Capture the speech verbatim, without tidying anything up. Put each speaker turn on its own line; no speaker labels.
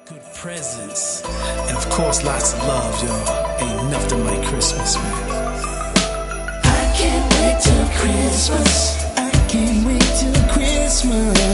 Good presents, and of course lots of love, y'all. Ain't nothing like Christmas, man.
I can't wait till Christmas. I can't wait till Christmas.